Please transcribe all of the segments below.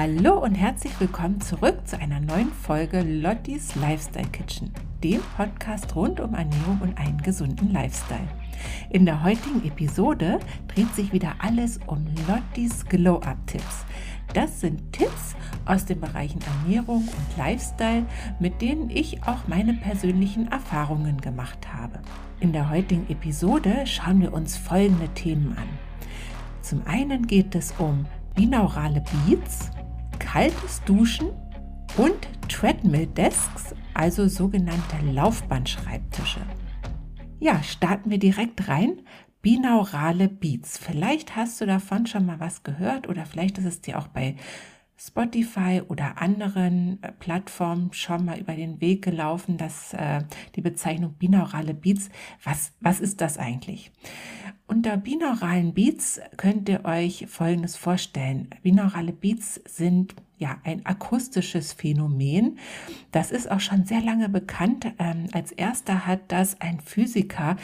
Hallo und herzlich willkommen zurück zu einer neuen Folge Lottis Lifestyle Kitchen, dem Podcast rund um Ernährung und einen gesunden Lifestyle. In der heutigen Episode dreht sich wieder alles um Lottis Glow-Up-Tipps. Das sind Tipps aus den Bereichen Ernährung und Lifestyle, mit denen ich auch meine persönlichen Erfahrungen gemacht habe. In der heutigen Episode schauen wir uns folgende Themen an. Zum einen geht es um binaurale Beats, kaltes Duschen und Treadmill Desks, also sogenannte Laufbandschreibtische. Ja, starten wir direkt rein. Binaurale Beats. Vielleicht hast du davon schon mal was gehört oder vielleicht ist es dir auch bei Spotify oder anderen Plattformen schon mal über den Weg gelaufen, dass die Bezeichnung binaurale Beats, was ist das eigentlich? Unter binauralen Beats könnt ihr euch Folgendes vorstellen. Binaurale Beats sind ja ein akustisches Phänomen. Das ist auch schon sehr lange bekannt. Als erster hat das ein Physiker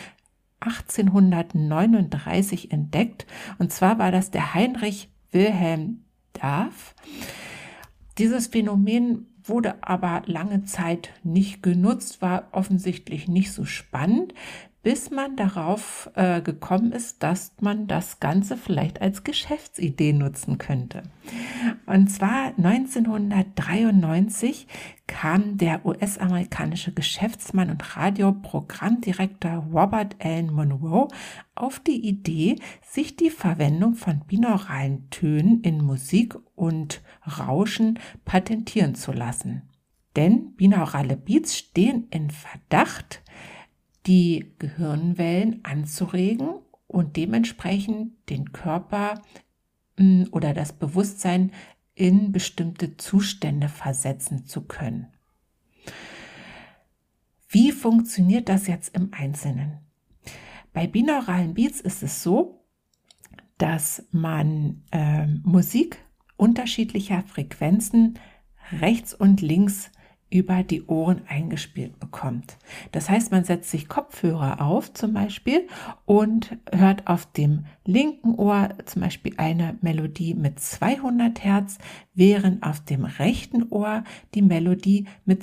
1839 entdeckt. Und zwar war das der Heinrich Wilhelm Darf. Dieses Phänomen wurde aber lange Zeit nicht genutzt, war offensichtlich nicht so spannend, bis man darauf gekommen ist, dass man das Ganze vielleicht als Geschäftsidee nutzen könnte. Und zwar 1993 kam der US-amerikanische Geschäftsmann und Radioprogrammdirektor Robert Allen Monroe auf die Idee, sich die Verwendung von binauralen Tönen in Musik und Rauschen patentieren zu lassen. Denn binaurale Beats stehen in Verdacht, die Gehirnwellen anzuregen und dementsprechend den Körper oder das Bewusstsein in bestimmte Zustände versetzen zu können. Wie funktioniert das jetzt im Einzelnen? Bei binauralen Beats ist es so, dass man Musik unterschiedlicher Frequenzen rechts und links über die Ohren eingespielt bekommt. Das heißt, man setzt sich Kopfhörer auf zum Beispiel und hört auf dem linken Ohr zum Beispiel eine Melodie mit 200 Hertz, während auf dem rechten Ohr die Melodie mit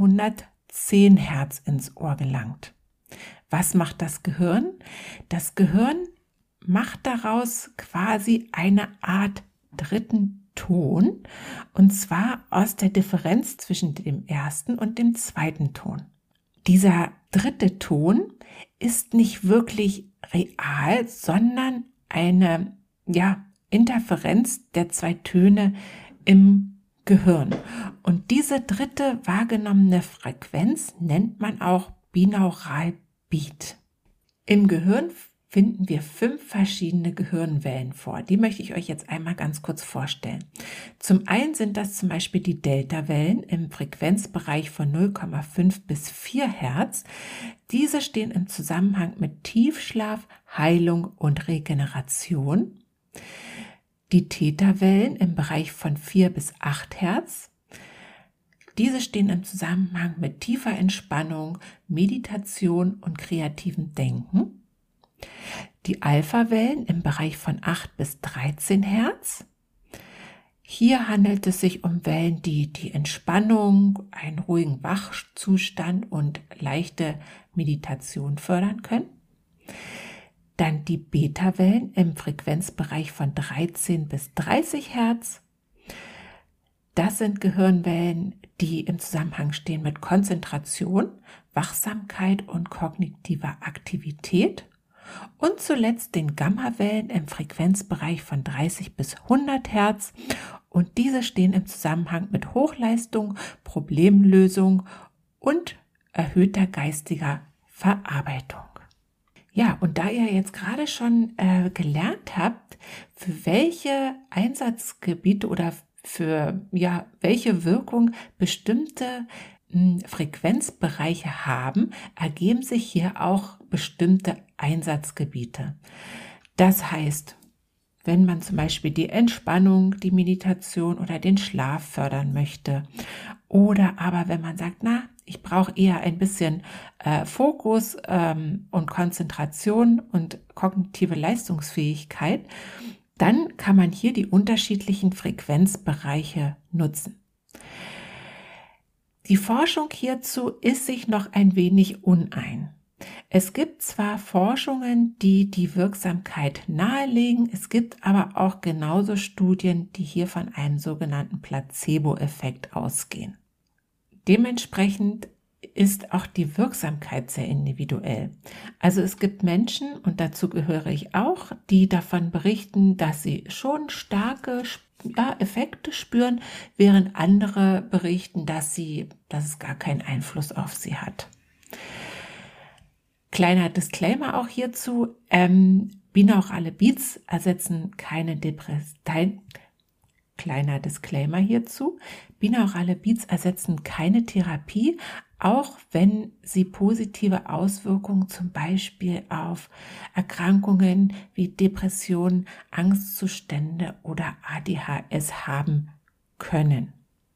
210 Hertz ins Ohr gelangt. Was macht das Gehirn? Das Gehirn macht daraus quasi eine Art dritten Ton, und zwar aus der Differenz zwischen dem ersten und dem zweiten Ton. Dieser dritte Ton ist nicht wirklich real, sondern eine Interferenz der zwei Töne im Gehirn. Und diese dritte wahrgenommene Frequenz nennt man auch binaural Beat. Im Gehirn finden wir 5 verschiedene Gehirnwellen vor. Die möchte ich euch jetzt einmal ganz kurz vorstellen. Zum einen sind das zum Beispiel die Delta-Wellen im Frequenzbereich von 0,5 bis 4 Hertz. Diese stehen im Zusammenhang mit Tiefschlaf, Heilung und Regeneration. Die Theta-Wellen im Bereich von 4 bis 8 Hertz. Diese stehen im Zusammenhang mit tiefer Entspannung, Meditation und kreativem Denken. Die Alpha-Wellen im Bereich von 8 bis 13 Hertz. Hier handelt es sich um Wellen, die die Entspannung, einen ruhigen Wachzustand und leichte Meditation fördern können. Dann die Beta-Wellen im Frequenzbereich von 13 bis 30 Hertz. Das sind Gehirnwellen, die im Zusammenhang stehen mit Konzentration, Wachsamkeit und kognitiver Aktivität. Und zuletzt den Gamma-Wellen im Frequenzbereich von 30 bis 100 Hertz. Und diese stehen im Zusammenhang mit Hochleistung, Problemlösung und erhöhter geistiger Verarbeitung. Ja, und da ihr jetzt gerade schon gelernt habt, für welche Einsatzgebiete oder für welche Wirkung bestimmte Frequenzbereiche haben, ergeben sich hier auch bestimmte Einsatzgebiete. Das heißt, wenn man zum Beispiel die Entspannung, die Meditation oder den Schlaf fördern möchte oder aber wenn man sagt, ich brauche eher ein bisschen Fokus und Konzentration und kognitive Leistungsfähigkeit, dann kann man hier die unterschiedlichen Frequenzbereiche nutzen. Die Forschung hierzu ist sich noch ein wenig unein. Es gibt zwar Forschungen, die die Wirksamkeit nahelegen, es gibt aber auch genauso Studien, die hier von einem sogenannten Placebo-Effekt ausgehen. Dementsprechend ist auch die Wirksamkeit sehr individuell. Also es gibt Menschen, und dazu gehöre ich auch, die davon berichten, dass sie schon starke Effekte spüren, während andere berichten, dass es gar keinen Einfluss auf sie hat. Kleiner Disclaimer auch hierzu, binaurale Beats ersetzen keine Kleiner Disclaimer hierzu, binaurale Beats ersetzen keine Therapie, auch wenn sie positive Auswirkungen zum Beispiel auf Erkrankungen wie Depressionen, Angstzustände oder ADHS haben können.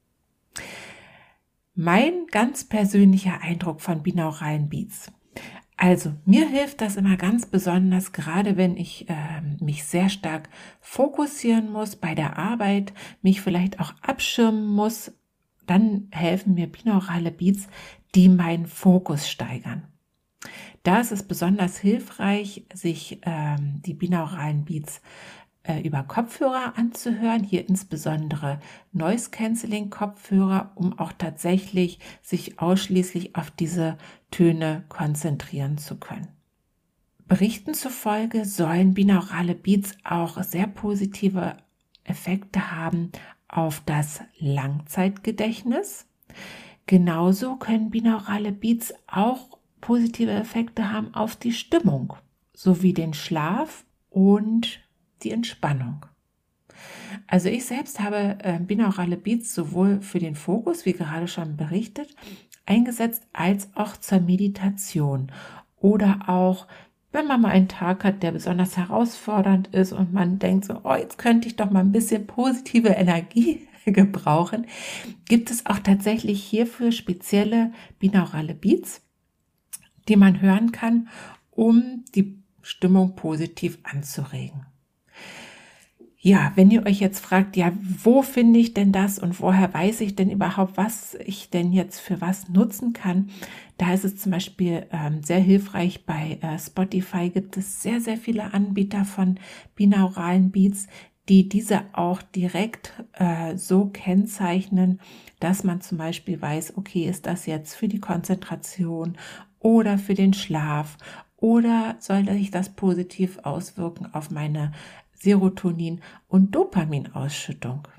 Mein ganz persönlicher Eindruck von binauralen Beats. Also mir hilft das immer ganz besonders, gerade wenn ich mich sehr stark fokussieren muss bei der Arbeit, mich vielleicht auch abschirmen muss, dann helfen mir binaurale Beats, die meinen Fokus steigern. Da ist es besonders hilfreich, sich die binauralen Beats über Kopfhörer anzuhören, hier insbesondere Noise-Canceling-Kopfhörer, um auch tatsächlich sich ausschließlich auf diese Töne konzentrieren zu können. Berichten zufolge sollen binaurale Beats auch sehr positive Effekte haben auf das Langzeitgedächtnis. Genauso können binaurale Beats auch positive Effekte haben auf die Stimmung sowie den Schlaf und die Entspannung. Also ich selbst habe binaurale Beats sowohl für den Fokus, wie gerade schon berichtet, eingesetzt, als auch zur Meditation oder auch, wenn man mal einen Tag hat, der besonders herausfordernd ist und man denkt so, oh, jetzt könnte ich doch mal ein bisschen positive Energie gebrauchen, gibt es auch tatsächlich hierfür spezielle binaurale Beats, die man hören kann, um die Stimmung positiv anzuregen. Ja, wenn ihr euch jetzt fragt, ja, wo finde ich denn das und woher weiß ich denn überhaupt, was ich denn jetzt für was nutzen kann, da ist es zum Beispiel sehr hilfreich. Bei Spotify gibt es sehr, sehr viele Anbieter von binauralen Beats, die diese auch direkt so kennzeichnen, dass man zum Beispiel weiß, okay, ist das jetzt für die Konzentration oder für den Schlaf oder soll sich das positiv auswirken auf meine Serotonin- und Dopaminausschüttung?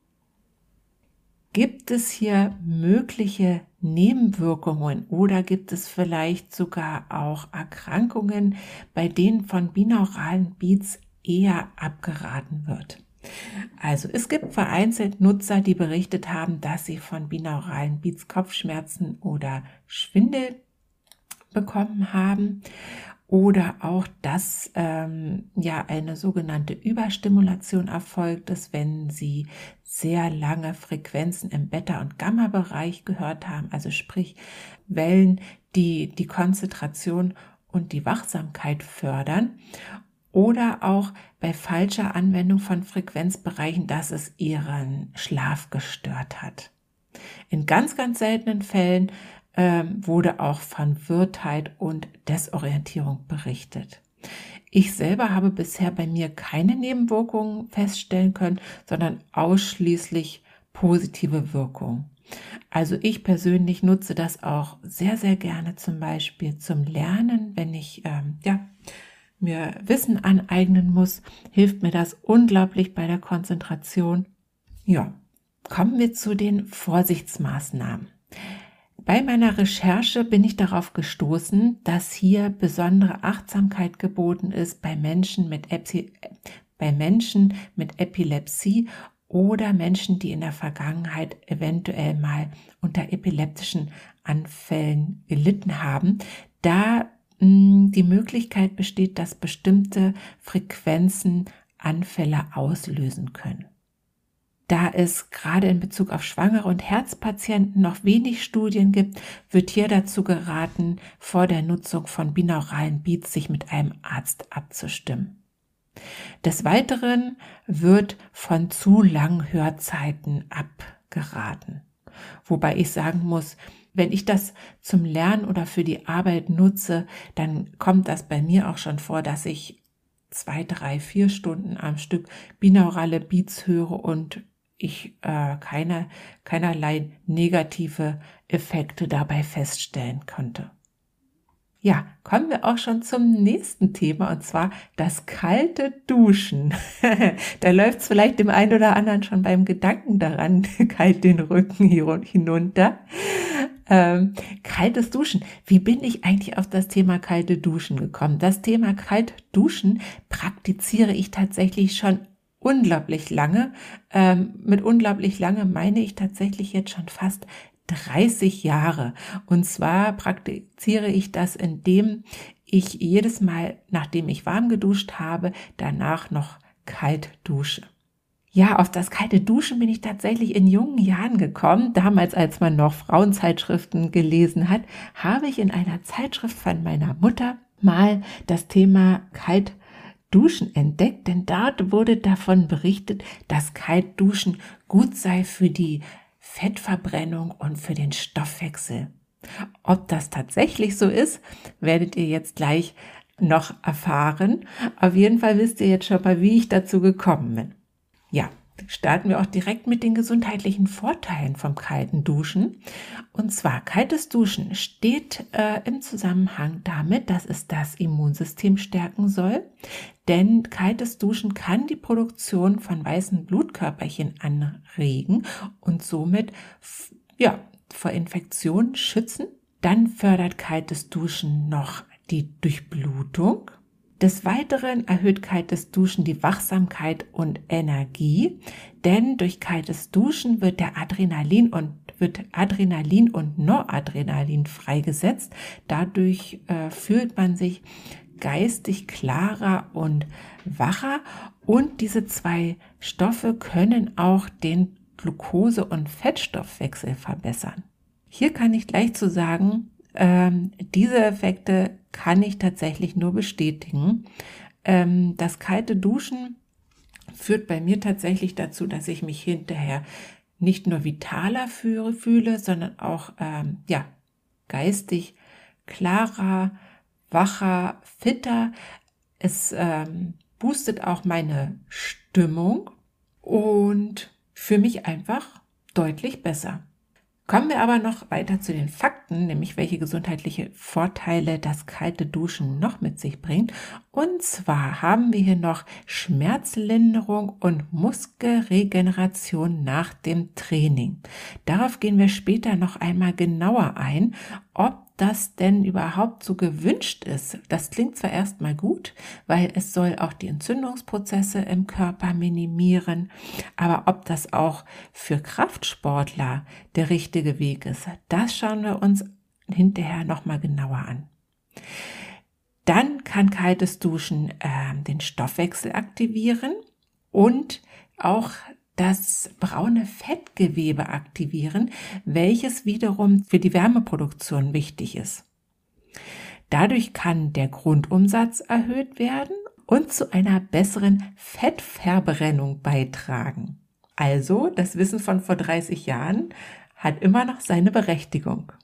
Gibt es hier mögliche Nebenwirkungen oder gibt es vielleicht sogar auch Erkrankungen, bei denen von binauralen Beats eher abgeraten wird? Also es gibt vereinzelt Nutzer, die berichtet haben, dass sie von binauralen Beats Kopfschmerzen oder Schwindel bekommen haben. Oder auch, dass eine sogenannte Überstimulation erfolgt ist, wenn Sie sehr lange Frequenzen im Beta- und Gamma-Bereich gehört haben, also sprich Wellen, die die Konzentration und die Wachsamkeit fördern. Oder auch bei falscher Anwendung von Frequenzbereichen, dass es Ihren Schlaf gestört hat. In ganz, ganz seltenen Fällen wurde auch von Wirrtheit und Desorientierung berichtet. Ich selber habe bisher bei mir keine Nebenwirkungen feststellen können, sondern ausschließlich positive Wirkungen. Also ich persönlich nutze das auch sehr, sehr gerne zum Beispiel zum Lernen, wenn ich mir Wissen aneignen muss, hilft mir das unglaublich bei der Konzentration. Ja, kommen wir zu den Vorsichtsmaßnahmen. Bei meiner Recherche bin ich darauf gestoßen, dass hier besondere Achtsamkeit geboten ist bei Menschen mit Epilepsie oder Menschen, die in der Vergangenheit eventuell mal unter epileptischen Anfällen gelitten haben, da die Möglichkeit besteht, dass bestimmte Frequenzen Anfälle auslösen können. Da es gerade in Bezug auf Schwangere und Herzpatienten noch wenig Studien gibt, wird hier dazu geraten, vor der Nutzung von binauralen Beats sich mit einem Arzt abzustimmen. Des Weiteren wird von zu langen Hörzeiten abgeraten. Wobei ich sagen muss, wenn ich das zum Lernen oder für die Arbeit nutze, dann kommt das bei mir auch schon vor, dass ich 2, 3, 4 Stunden am Stück binaurale Beats höre und ich keinerlei negative Effekte dabei feststellen konnte. Ja, kommen wir auch schon zum nächsten Thema, und zwar das kalte Duschen. Da läuft es vielleicht dem einen oder anderen schon beim Gedanken daran, kalt den Rücken hinunter. Kaltes Duschen. Wie bin ich eigentlich auf das Thema kalte Duschen gekommen? Das Thema kalt duschen praktiziere ich tatsächlich schon unglaublich lange. Mit unglaublich lange meine ich tatsächlich jetzt schon fast 30 Jahre. Und zwar praktiziere ich das, indem ich jedes Mal, nachdem ich warm geduscht habe, danach noch kalt dusche. Ja, auf das kalte Duschen bin ich tatsächlich in jungen Jahren gekommen. Damals, als man noch Frauenzeitschriften gelesen hat, habe ich in einer Zeitschrift von meiner Mutter mal das Thema kalt Duschen entdeckt, denn dort wurde davon berichtet, dass Kaltduschen gut sei für die Fettverbrennung und für den Stoffwechsel. Ob das tatsächlich so ist, werdet ihr jetzt gleich noch erfahren. Auf jeden Fall wisst ihr jetzt schon mal, wie ich dazu gekommen bin. Ja, starten wir auch direkt mit den gesundheitlichen Vorteilen vom kalten Duschen. Und zwar, kaltes Duschen steht im Zusammenhang damit, dass es das Immunsystem stärken soll. Denn kaltes Duschen kann die Produktion von weißen Blutkörperchen anregen und somit vor Infektionen schützen. Dann fördert kaltes Duschen noch die Durchblutung. Des Weiteren erhöht kaltes Duschen die Wachsamkeit und Energie, denn durch kaltes Duschen wird Adrenalin und Noradrenalin freigesetzt. Dadurch fühlt man sich geistig klarer und wacher, und diese zwei Stoffe können auch den Glucose- und Fettstoffwechsel verbessern. Hier kann ich gleich zu sagen, diese Effekte kann ich tatsächlich nur bestätigen. Das kalte Duschen führt bei mir tatsächlich dazu, dass ich mich hinterher nicht nur vitaler fühle, sondern auch geistig klarer, wacher, fitter. Es boostet auch meine Stimmung und für mich einfach deutlich besser. Kommen wir aber noch weiter zu den Fakten, nämlich welche gesundheitliche Vorteile das kalte Duschen noch mit sich bringt. Und zwar haben wir hier noch Schmerzlinderung und Muskelregeneration nach dem Training. Darauf gehen wir später noch einmal genauer ein, ob das denn überhaupt so gewünscht ist. Das klingt zwar erstmal gut, weil es soll auch die Entzündungsprozesse im Körper minimieren, aber ob das auch für Kraftsportler der richtige Weg ist, das schauen wir uns hinterher nochmal genauer an. Dann kann kaltes Duschen den Stoffwechsel aktivieren und auch das braune Fettgewebe aktivieren, welches wiederum für die Wärmeproduktion wichtig ist. Dadurch kann der Grundumsatz erhöht werden und zu einer besseren Fettverbrennung beitragen. Also, das Wissen von vor 30 Jahren hat immer noch seine Berechtigung.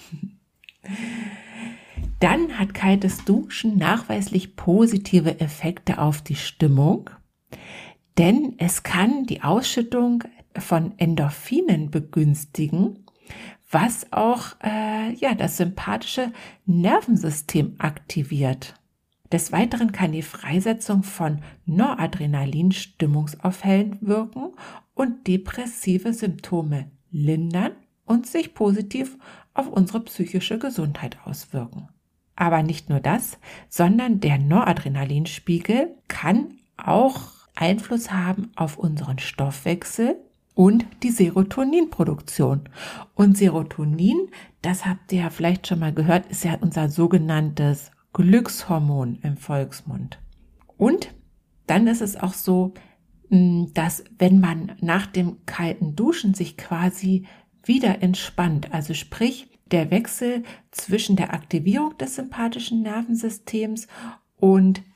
Dann hat kaltes Duschen nachweislich positive Effekte auf die Stimmung, denn es kann die Ausschüttung von Endorphinen begünstigen, was auch das sympathische Nervensystem aktiviert. Des Weiteren kann die Freisetzung von Noradrenalin stimmungsaufhellend wirken und depressive Symptome lindern und sich positiv auf unsere psychische Gesundheit auswirken. Aber nicht nur das, sondern der Noradrenalinspiegel kann auch Einfluss haben auf unseren Stoffwechsel und die Serotoninproduktion. Und Serotonin, das habt ihr ja vielleicht schon mal gehört, ist ja unser sogenanntes Glückshormon im Volksmund. Und dann ist es auch so, dass wenn man nach dem kalten Duschen sich quasi wieder entspannt, also sprich der Wechsel zwischen der Aktivierung des sympathischen Nervensystems und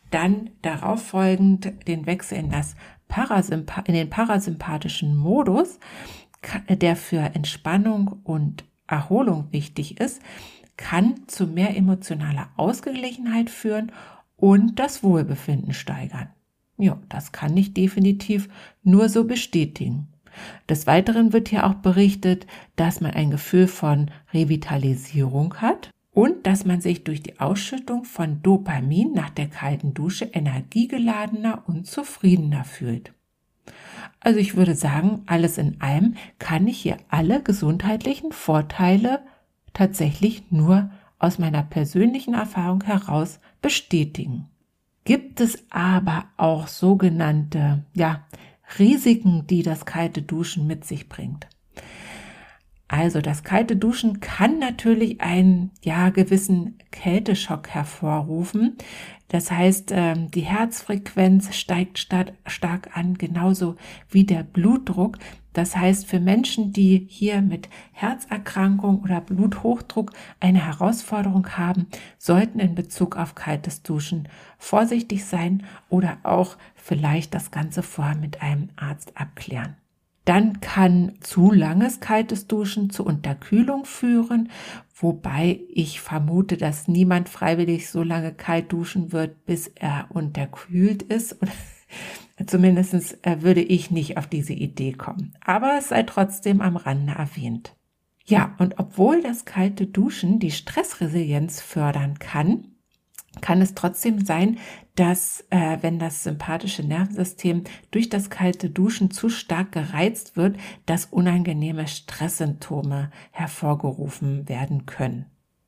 dann darauf folgend den Wechsel in den parasympathischen Modus, der für Entspannung und Erholung wichtig ist, kann zu mehr emotionaler Ausgeglichenheit führen und das Wohlbefinden steigern. Ja, das kann ich definitiv nur so bestätigen. Des Weiteren wird hier auch berichtet, dass man ein Gefühl von Revitalisierung hat und dass man sich durch die Ausschüttung von Dopamin nach der kalten Dusche energiegeladener und zufriedener fühlt. Also ich würde sagen, alles in allem kann ich hier alle gesundheitlichen Vorteile tatsächlich nur aus meiner persönlichen Erfahrung heraus bestätigen. Gibt es aber auch sogenannte, Risiken, die das kalte Duschen mit sich bringt? Also das kalte Duschen kann natürlich einen gewissen Kälteschock hervorrufen. Das heißt, die Herzfrequenz steigt stark an, genauso wie der Blutdruck. Das heißt, für Menschen, die hier mit Herzerkrankung oder Bluthochdruck eine Herausforderung haben, sollten in Bezug auf kaltes Duschen vorsichtig sein oder auch vielleicht das Ganze vorher mit einem Arzt abklären. Dann kann zu langes kaltes Duschen zu Unterkühlung führen, wobei ich vermute, dass niemand freiwillig so lange kalt duschen wird, bis er unterkühlt ist. Zumindest würde ich nicht auf diese Idee kommen. Aber es sei trotzdem am Rande erwähnt. Ja, und obwohl das kalte Duschen die Stressresilienz fördern kann es trotzdem sein, dass wenn das sympathische Nervensystem durch das kalte Duschen zu stark gereizt wird, dass unangenehme Stresssymptome hervorgerufen werden können.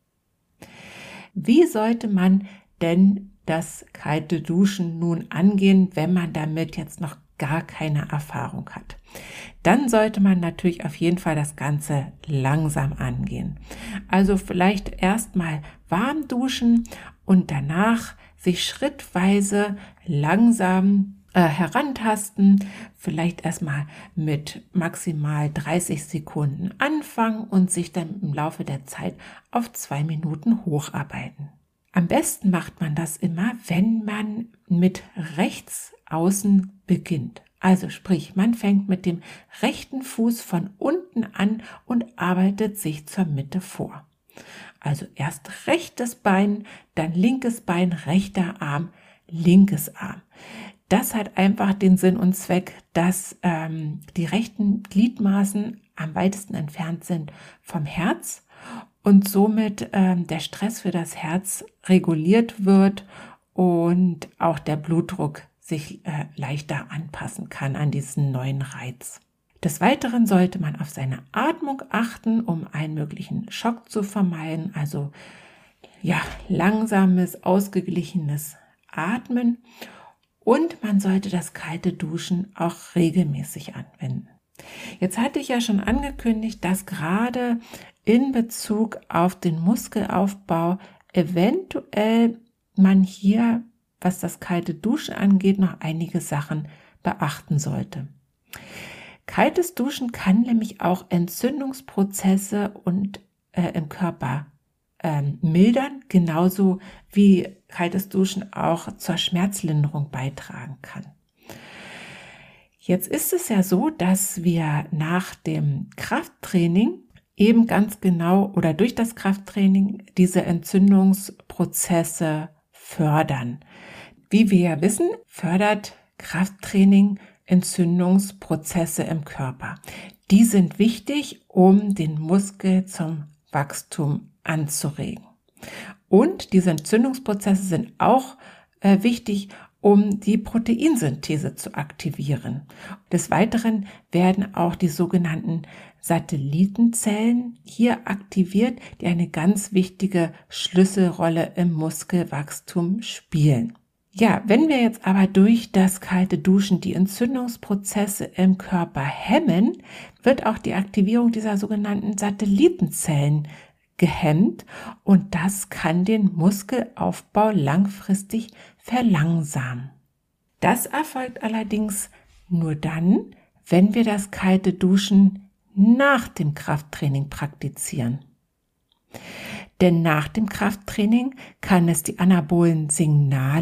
Wie sollte man denn das kalte Duschen nun angehen, wenn man damit jetzt noch gar keine Erfahrung hat? Dann sollte man natürlich auf jeden Fall das Ganze langsam angehen. Also vielleicht erstmal warm duschen und danach sich schrittweise langsam herantasten, vielleicht erstmal mit maximal 30 Sekunden anfangen und sich dann im Laufe der Zeit auf 2 Minuten hocharbeiten. Am besten macht man das immer, wenn man mit rechts außen beginnt. Also sprich, man fängt mit dem rechten Fuß von unten an und arbeitet sich zur Mitte vor. Also erst rechtes Bein, dann linkes Bein, rechter Arm, linkes Arm. Das hat einfach den Sinn und Zweck, dass die rechten Gliedmaßen am weitesten entfernt sind vom Herz und somit der Stress für das Herz reguliert wird und auch der Blutdruck sich leichter anpassen kann an diesen neuen Reiz. Des Weiteren sollte man auf seine Atmung achten, um einen möglichen Schock zu vermeiden. Also langsames, ausgeglichenes Atmen. Und man sollte das kalte Duschen auch regelmäßig anwenden. Jetzt hatte ich ja schon angekündigt, dass gerade in Bezug auf den Muskelaufbau eventuell man hier, was das kalte Duschen angeht, noch einige Sachen beachten sollte. Kaltes Duschen kann nämlich auch Entzündungsprozesse im Körper mildern, genauso wie kaltes Duschen auch zur Schmerzlinderung beitragen kann. Jetzt ist es ja so, dass wir nach dem Krafttraining eben ganz genau oder durch das Krafttraining diese Entzündungsprozesse fördern. Wie wir ja wissen, fördert Krafttraining Entzündungsprozesse im Körper. Die sind wichtig, um den Muskel zum Wachstum anzuregen. Und diese Entzündungsprozesse sind auch wichtig, um die Proteinsynthese zu aktivieren. Des Weiteren werden auch die sogenannten Satellitenzellen hier aktiviert, die eine ganz wichtige Schlüsselrolle im Muskelwachstum spielen. Ja, wenn wir jetzt aber durch das kalte Duschen die Entzündungsprozesse im Körper hemmen, wird auch die Aktivierung dieser sogenannten Satellitenzellen gehemmt und das kann den Muskelaufbau langfristig verlangsamen. Das erfolgt allerdings nur dann, wenn wir das kalte Duschen nach dem Krafttraining praktizieren. Denn nach dem Krafttraining kann es die anabolen Signale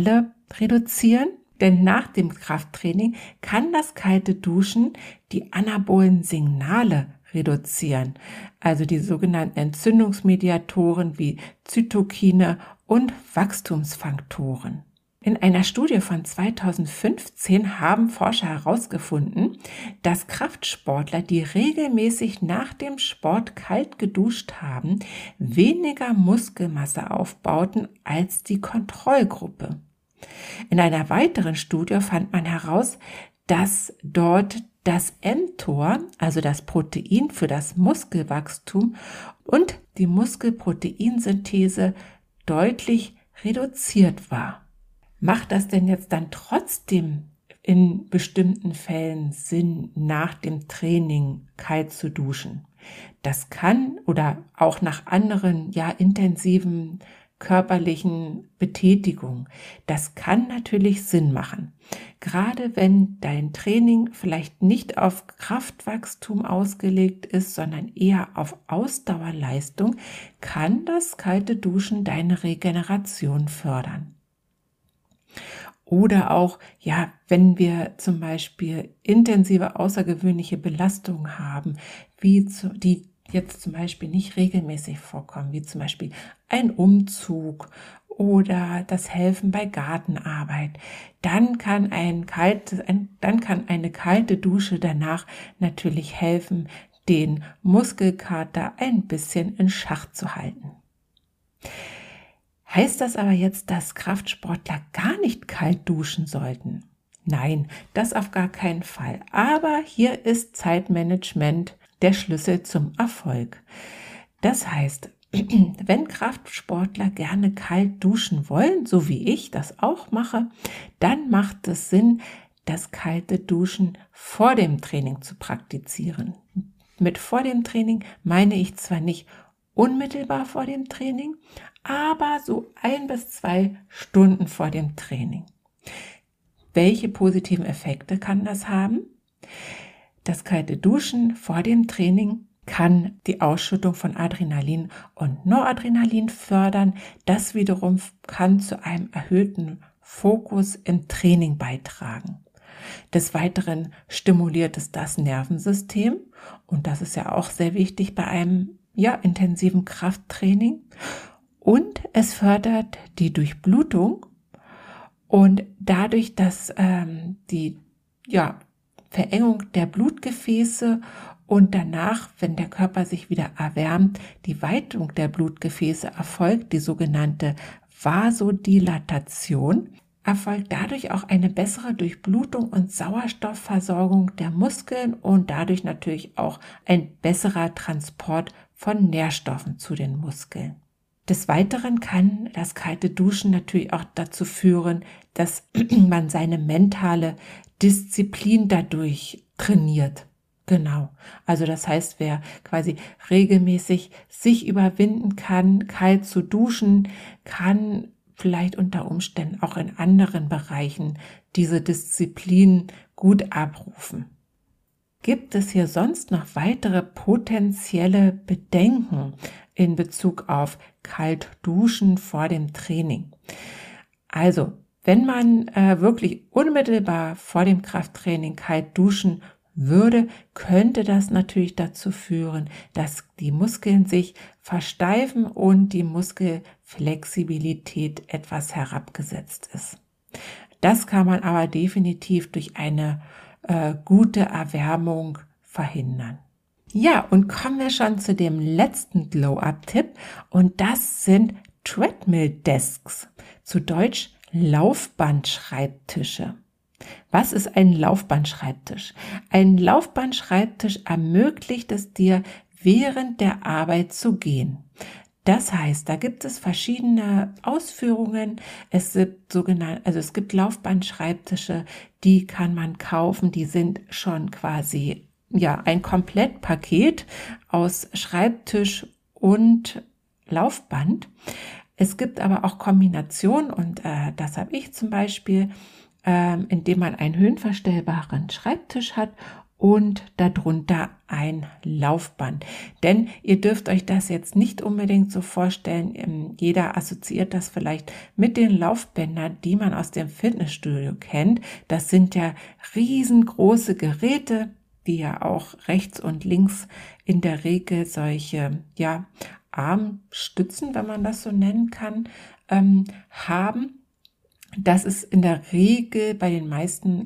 reduzieren, denn nach dem Krafttraining kann das kalte Duschen die anabolen Signale reduzieren, also die sogenannten Entzündungsmediatoren wie Zytokine und Wachstumsfaktoren. In einer Studie von 2015 haben Forscher herausgefunden, dass Kraftsportler, die regelmäßig nach dem Sport kalt geduscht haben, weniger Muskelmasse aufbauten als die Kontrollgruppe. In einer weiteren Studie fand man heraus, dass dort das mTOR, also das Protein für das Muskelwachstum und die Muskelproteinsynthese deutlich reduziert war. Macht das denn jetzt dann trotzdem in bestimmten Fällen Sinn, nach dem Training kalt zu duschen? Das kann oder auch nach anderen, intensiven körperlichen Betätigung. Das kann natürlich Sinn machen. Gerade wenn dein Training vielleicht nicht auf Kraftwachstum ausgelegt ist, sondern eher auf Ausdauerleistung, kann das kalte Duschen deine Regeneration fördern. Oder auch, wenn wir zum Beispiel intensive außergewöhnliche Belastungen haben, die jetzt zum Beispiel nicht regelmäßig vorkommen, wie zum Beispiel ein Umzug oder das Helfen bei Gartenarbeit, dann kann eine kalte Dusche danach natürlich helfen, den Muskelkater ein bisschen in Schach zu halten. Heißt das aber jetzt, dass Kraftsportler gar nicht kalt duschen sollten? Nein, das auf gar keinen Fall. Aber hier ist Zeitmanagement der Schlüssel zum Erfolg. Das heißt, wenn Kraftsportler gerne kalt duschen wollen, so wie ich das auch mache, dann macht es Sinn, das kalte Duschen vor dem Training zu praktizieren. Mit vor dem Training meine ich zwar nicht unmittelbar vor dem Training, aber so 1 bis 2 Stunden vor dem Training. Welche positiven Effekte kann das haben? Das kalte Duschen vor dem Training kann die Ausschüttung von Adrenalin und Noradrenalin fördern. Das wiederum kann zu einem erhöhten Fokus im Training beitragen. Des Weiteren stimuliert es das Nervensystem und das ist ja auch sehr wichtig bei einem intensiven Krafttraining. Und es fördert die Durchblutung und dadurch, dass die Verengung der Blutgefäße und danach, wenn der Körper sich wieder erwärmt, die Weitung der Blutgefäße erfolgt, die sogenannte Vasodilatation, erfolgt dadurch auch eine bessere Durchblutung und Sauerstoffversorgung der Muskeln und dadurch natürlich auch ein besserer Transport von Nährstoffen zu den Muskeln. Des Weiteren kann das kalte Duschen natürlich auch dazu führen, dass man seine mentale Disziplin dadurch trainiert. Genau. Also das heißt, wer quasi regelmäßig sich überwinden kann, kalt zu duschen, kann vielleicht unter Umständen auch in anderen Bereichen diese Disziplin gut abrufen. Gibt es hier sonst noch weitere potenzielle Bedenken in Bezug auf kalt duschen vor dem Training? Also, wenn man wirklich unmittelbar vor dem Krafttraining kalt duschen würde, könnte das natürlich dazu führen, dass die Muskeln sich versteifen und die Muskelflexibilität etwas herabgesetzt ist. Das kann man aber definitiv durch eine gute Erwärmung verhindern. Ja, und kommen wir schon zu dem letzten Glow-Up-Tipp und das sind Treadmill-Desks, zu Deutsch Laufbandschreibtische. Was ist ein Laufbandschreibtisch? Ein Laufbandschreibtisch ermöglicht es dir, während der Arbeit zu gehen. Das heißt, da gibt es verschiedene Ausführungen. Es gibt Laufbandschreibtische, die kann man kaufen. Die sind schon quasi ein Komplettpaket aus Schreibtisch und Laufband. Es gibt aber auch Kombinationen und das habe ich zum Beispiel, indem man einen höhenverstellbaren Schreibtisch hat und darunter ein Laufband. Denn ihr dürft euch das jetzt nicht unbedingt so vorstellen, jeder assoziiert das vielleicht mit den Laufbändern, die man aus dem Fitnessstudio kennt. Das sind ja riesengroße Geräte, die ja auch rechts und links in der Regel solche, Armstützen, wenn man das so nennen kann, haben. Das ist in der Regel bei den meisten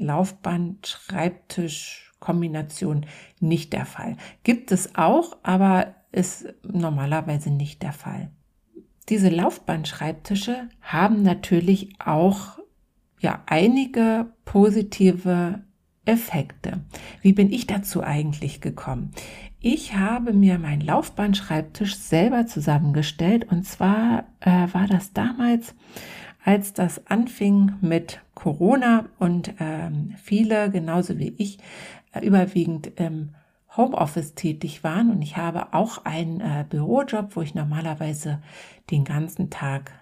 Laufband-Schreibtisch-Kombinationen nicht der Fall. Gibt es auch, aber ist normalerweise nicht der Fall. Diese Laufband-Schreibtische haben natürlich auch einige positive Effekte. Wie bin ich dazu eigentlich gekommen? Ich habe mir meinen Laufband-Schreibtisch selber zusammengestellt, und zwar war das damals, als das anfing mit Corona und viele, genauso wie ich, überwiegend im Homeoffice tätig waren, und ich habe auch einen Bürojob, wo ich normalerweise den ganzen Tag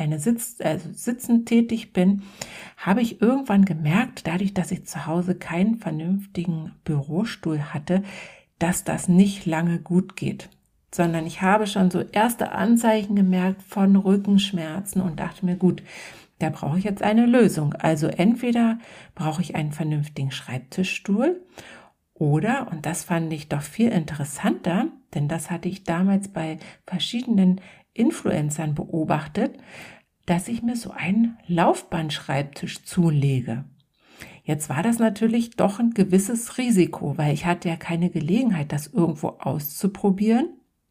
sitzend tätig bin, habe ich irgendwann gemerkt, dadurch, dass ich zu Hause keinen vernünftigen Bürostuhl hatte, dass das nicht lange gut geht, sondern ich habe schon so erste Anzeichen gemerkt von Rückenschmerzen und dachte mir, gut, da brauche ich jetzt eine Lösung. Also entweder brauche ich einen vernünftigen Schreibtischstuhl oder, und das fand ich doch viel interessanter, denn das hatte ich damals bei verschiedenen Influencern beobachtet, dass ich mir so einen Laufbandschreibtisch zulege. Jetzt war das natürlich doch ein gewisses Risiko, weil ich hatte ja keine Gelegenheit, das irgendwo auszuprobieren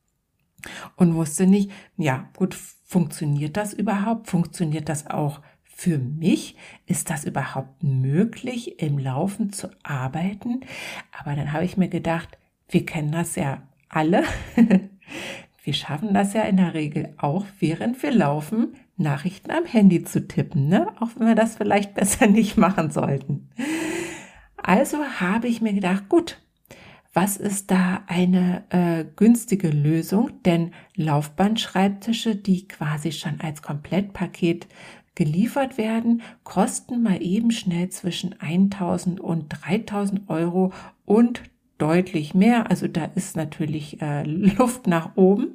und wusste nicht, funktioniert das überhaupt? Funktioniert das auch für mich? Ist das überhaupt möglich, im Laufen zu arbeiten? Aber dann habe ich mir gedacht, wir kennen das ja alle. Wir schaffen das ja in der Regel auch, während wir laufen, Nachrichten am Handy zu tippen, ne? Auch wenn wir das vielleicht besser nicht machen sollten. Also habe ich mir gedacht, gut, was ist da eine günstige Lösung? Denn Laufbandschreibtische, die quasi schon als Komplettpaket geliefert werden, kosten mal eben schnell zwischen 1.000 und 3.000 Euro und deutlich mehr. Also da ist natürlich Luft nach oben.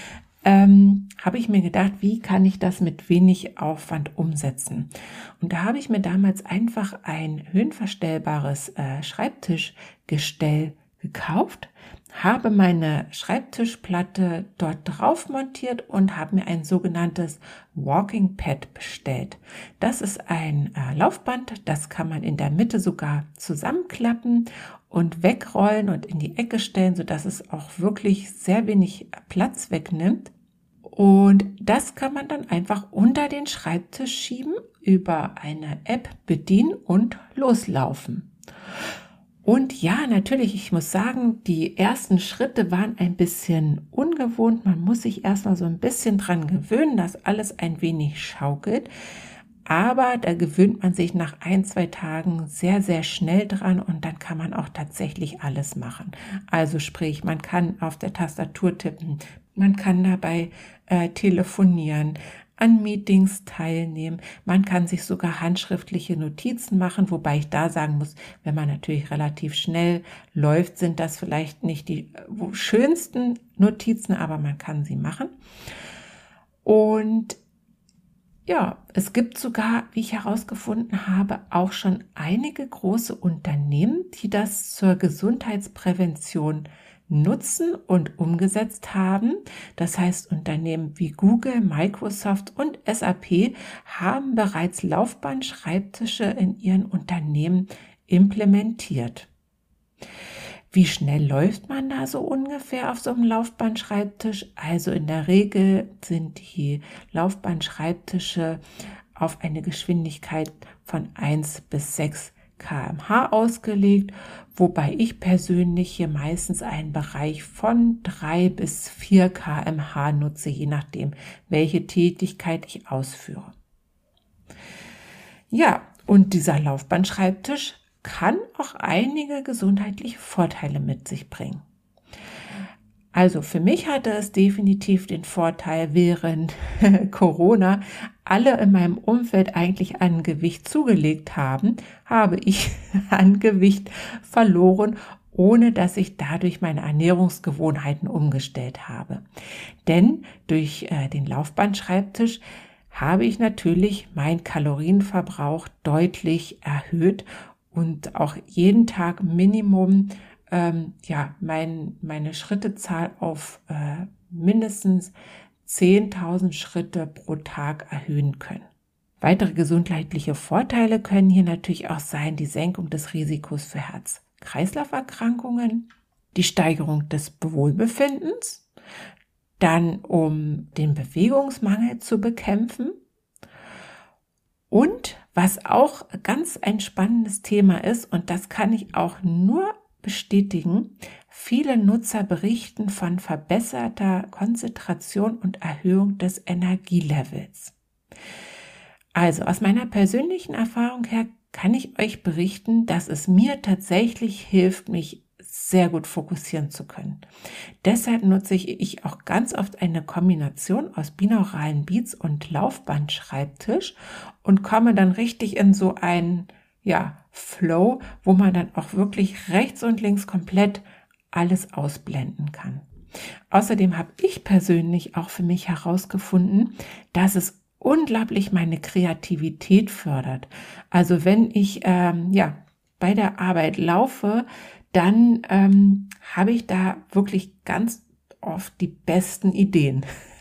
Habe ich mir gedacht, wie kann ich das mit wenig Aufwand umsetzen? Und da habe ich mir damals einfach ein höhenverstellbares Schreibtischgestell gekauft, habe meine Schreibtischplatte dort drauf montiert und habe mir ein sogenanntes Walking Pad bestellt. Das ist ein Laufband, das kann man in der Mitte sogar zusammenklappen und wegrollen und in die Ecke stellen, sodass es auch wirklich sehr wenig Platz wegnimmt. Und das kann man dann einfach unter den Schreibtisch schieben, über eine App bedienen und loslaufen. Und ja, natürlich, ich muss sagen, die ersten Schritte waren ein bisschen ungewohnt. Man muss sich erstmal so ein bisschen dran gewöhnen, dass alles ein wenig schaukelt. Aber da gewöhnt man sich nach 1-2 Tagen sehr, sehr schnell dran und dann kann man auch tatsächlich alles machen. Also sprich, man kann auf der Tastatur tippen, man kann dabei telefonieren, an Meetings teilnehmen. Man kann sich sogar handschriftliche Notizen machen, wobei ich da sagen muss, wenn man natürlich relativ schnell läuft, sind das vielleicht nicht die schönsten Notizen, aber man kann sie machen. Und ja, es gibt sogar, wie ich herausgefunden habe, auch schon einige große Unternehmen, die das zur Gesundheitsprävention nutzen und umgesetzt haben. Das heißt, Unternehmen wie Google, Microsoft und SAP haben bereits Laufbandschreibtische in ihren Unternehmen implementiert. Wie schnell läuft man da so ungefähr auf so einem Laufbandschreibtisch? Also in der Regel sind die Laufbandschreibtische auf eine Geschwindigkeit von 1 bis 6 km/h ausgelegt, wobei ich persönlich hier meistens einen Bereich von 3 bis 4 km/h nutze, je nachdem, welche Tätigkeit ich ausführe. Ja, und dieser Laufbandschreibtisch kann auch einige gesundheitliche Vorteile mit sich bringen. Also für mich hatte es definitiv den Vorteil, während Corona alle in meinem Umfeld eigentlich an Gewicht zugelegt haben, habe ich an Gewicht verloren, ohne dass ich dadurch meine Ernährungsgewohnheiten umgestellt habe. Denn durch den Laufbandschreibtisch habe ich natürlich meinen Kalorienverbrauch deutlich erhöht und auch jeden Tag Minimum meine Schrittezahl auf mindestens 10.000 Schritte pro Tag erhöhen können. Weitere gesundheitliche Vorteile können hier natürlich auch sein, die Senkung des Risikos für Herz-Kreislauf-Erkrankungen, die Steigerung des Wohlbefindens, dann um den Bewegungsmangel zu bekämpfen und was auch ganz ein spannendes Thema ist, und das kann ich auch nur bestätigen, viele Nutzer berichten von verbesserter Konzentration und Erhöhung des Energielevels. Also aus meiner persönlichen Erfahrung her kann ich euch berichten, dass es mir tatsächlich hilft, mich sehr gut fokussieren zu können. Deshalb nutze ich auch ganz oft eine Kombination aus binauralen Beats und Laufbandschreibtisch und komme dann richtig in so einen Flow, wo man dann auch wirklich rechts und links komplett alles ausblenden kann. Außerdem habe ich persönlich auch für mich herausgefunden, dass es unglaublich meine Kreativität fördert. Also wenn ich bei der Arbeit laufe, dann habe ich da wirklich ganz oft die besten Ideen.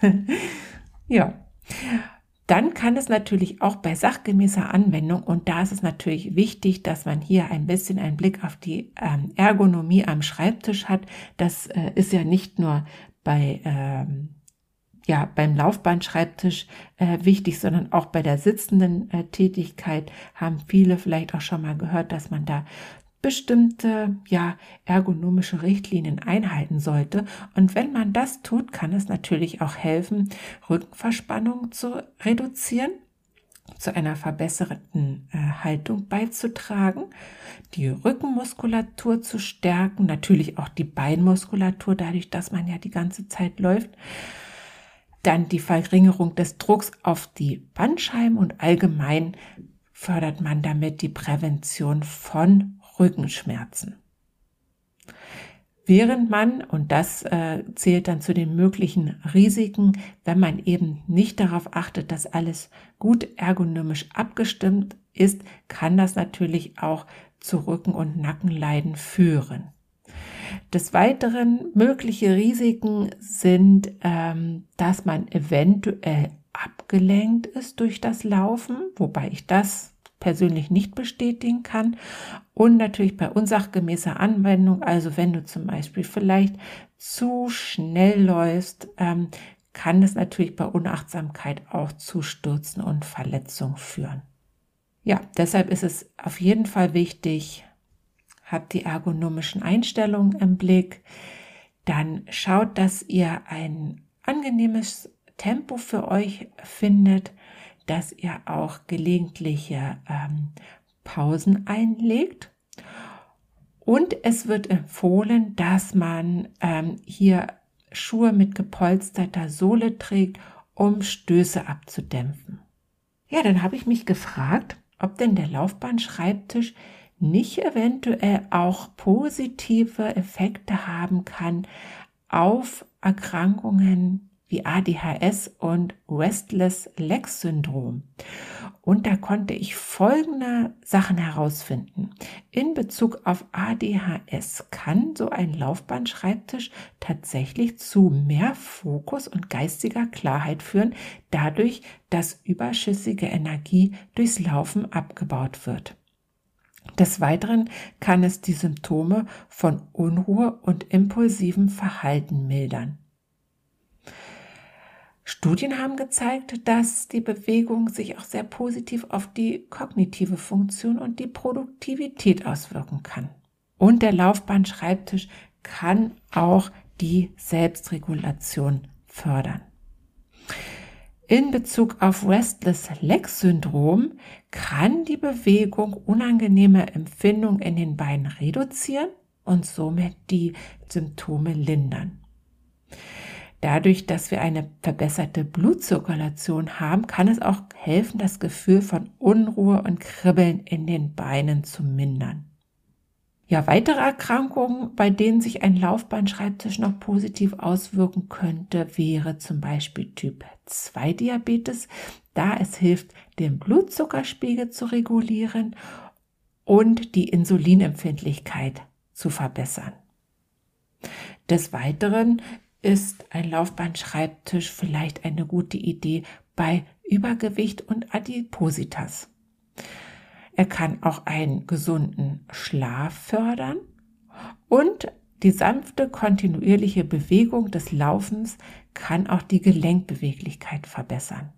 Ja. Dann kann es natürlich auch bei sachgemäßer Anwendung, und da ist es natürlich wichtig, dass man hier ein bisschen einen Blick auf die Ergonomie am Schreibtisch hat. Das ist ja nicht nur beim Laufbandschreibtisch wichtig, sondern auch bei der sitzenden Tätigkeit haben viele vielleicht auch schon mal gehört, dass man da bestimmte ergonomische Richtlinien einhalten sollte. Und wenn man das tut, kann es natürlich auch helfen, Rückenverspannung zu reduzieren, zu einer verbesserten Haltung beizutragen, die Rückenmuskulatur zu stärken, natürlich auch die Beinmuskulatur, dadurch, dass man ja die ganze Zeit läuft. Dann die Verringerung des Drucks auf die Bandscheiben und allgemein fördert man damit die Prävention von Rückenschmerzen. Während man, und das zählt dann zu den möglichen Risiken, wenn man eben nicht darauf achtet, dass alles gut ergonomisch abgestimmt ist, kann das natürlich auch zu Rücken- und Nackenleiden führen. Des Weiteren mögliche Risiken sind, dass man eventuell abgelenkt ist durch das Laufen, wobei ich das persönlich nicht bestätigen kann, und natürlich bei unsachgemäßer Anwendung, also wenn du zum Beispiel vielleicht zu schnell läufst, kann es natürlich bei Unachtsamkeit auch zu Stürzen und Verletzungen führen. Ja, deshalb ist es auf jeden Fall wichtig, habt die ergonomischen Einstellungen im Blick, dann schaut, dass ihr ein angenehmes Tempo für euch findet, dass ihr auch gelegentliche Pausen einlegt. Und es wird empfohlen, dass man hier Schuhe mit gepolsterter Sohle trägt, um Stöße abzudämpfen. Ja, dann habe ich mich gefragt, ob denn der Laufbandschreibtisch nicht eventuell auch positive Effekte haben kann auf Erkrankungen wie ADHS und Restless Leg Syndrom. Und da konnte ich folgende Sachen herausfinden. In Bezug auf ADHS kann so ein Laufbandschreibtisch tatsächlich zu mehr Fokus und geistiger Klarheit führen, dadurch, dass überschüssige Energie durchs Laufen abgebaut wird. Des Weiteren kann es die Symptome von Unruhe und impulsivem Verhalten mildern. Studien haben gezeigt, dass die Bewegung sich auch sehr positiv auf die kognitive Funktion und die Produktivität auswirken kann. Und der Laufbandschreibtisch kann auch die Selbstregulation fördern. In Bezug auf Restless Leg Syndrom kann die Bewegung unangenehme Empfindungen in den Beinen reduzieren und somit die Symptome lindern. Dadurch, dass wir eine verbesserte Blutzirkulation haben, kann es auch helfen, das Gefühl von Unruhe und Kribbeln in den Beinen zu mindern. Ja, weitere Erkrankungen, bei denen sich ein Laufbandschreibtisch noch positiv auswirken könnte, wäre zum Beispiel Typ 2 Diabetes, da es hilft, den Blutzuckerspiegel zu regulieren und die Insulinempfindlichkeit zu verbessern. Des Weiteren ist ein Laufbandschreibtisch vielleicht eine gute Idee bei Übergewicht und Adipositas. Er kann auch einen gesunden Schlaf fördern und die sanfte, kontinuierliche Bewegung des Laufens kann auch die Gelenkbeweglichkeit verbessern.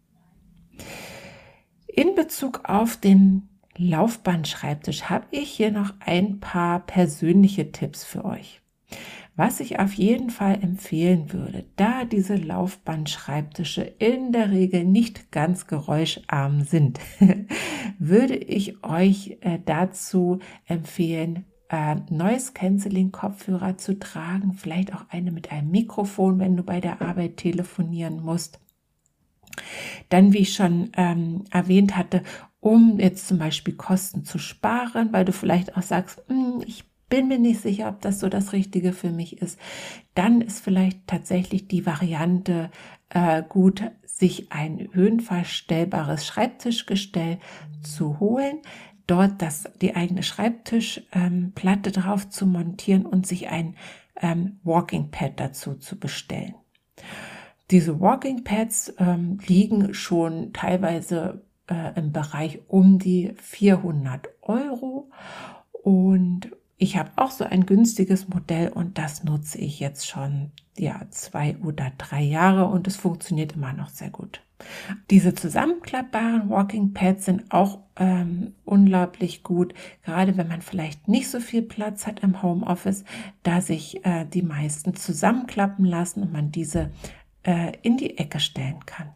In Bezug auf den Laufbandschreibtisch habe ich hier noch ein paar persönliche Tipps für euch. Was ich auf jeden Fall empfehlen würde, da diese Laufbandschreibtische in der Regel nicht ganz geräuscharm sind, würde ich euch dazu empfehlen, Noise-Canceling-Kopfhörer zu tragen, vielleicht auch eine mit einem Mikrofon, wenn du bei der Arbeit telefonieren musst. Dann, wie ich schon erwähnt hatte, um jetzt zum Beispiel Kosten zu sparen, weil du vielleicht auch sagst, ich bin mir nicht sicher, ob das so das Richtige für mich ist, dann ist vielleicht tatsächlich die Variante gut, sich ein höhenverstellbares Schreibtischgestell zu holen, dort die eigene Schreibtischplatte drauf zu montieren und sich ein Walking Pad dazu zu bestellen. Diese Walking Pads liegen schon teilweise im Bereich um die 400 € und ich habe auch so ein günstiges Modell und das nutze ich jetzt schon 2 oder 3 Jahre und es funktioniert immer noch sehr gut. Diese zusammenklappbaren Walking Pads sind auch unglaublich gut, gerade wenn man vielleicht nicht so viel Platz hat im Homeoffice, da sich die meisten zusammenklappen lassen und man diese in die Ecke stellen kann.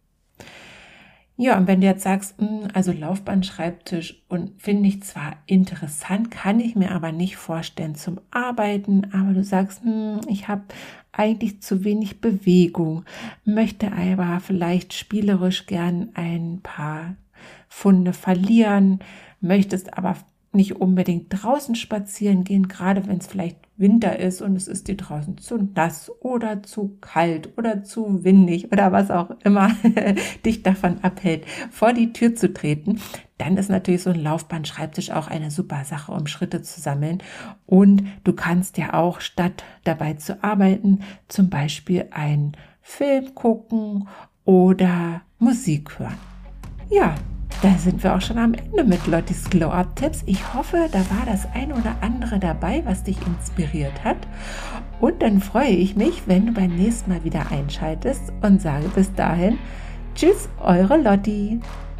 Ja, und wenn du jetzt sagst, also Laufbandschreibtisch und finde ich zwar interessant, kann ich mir aber nicht vorstellen zum Arbeiten, aber du sagst, ich habe eigentlich zu wenig Bewegung, möchte aber vielleicht spielerisch gern ein paar Pfunde verlieren, möchtest aber nicht unbedingt draußen spazieren gehen, gerade wenn es vielleicht Winter ist und es ist dir draußen zu nass oder zu kalt oder zu windig oder was auch immer dich davon abhält, vor die Tür zu treten, dann ist natürlich so ein Laufbandschreibtisch auch eine super Sache, um Schritte zu sammeln. Und du kannst ja auch, statt dabei zu arbeiten, zum Beispiel einen Film gucken oder Musik hören. Ja, da sind wir auch schon am Ende mit Lottis Glow-Up-Tipps. Ich hoffe, da war das ein oder andere dabei, was dich inspiriert hat. Und dann freue ich mich, wenn du beim nächsten Mal wieder einschaltest und sage bis dahin, tschüss, eure Lotti.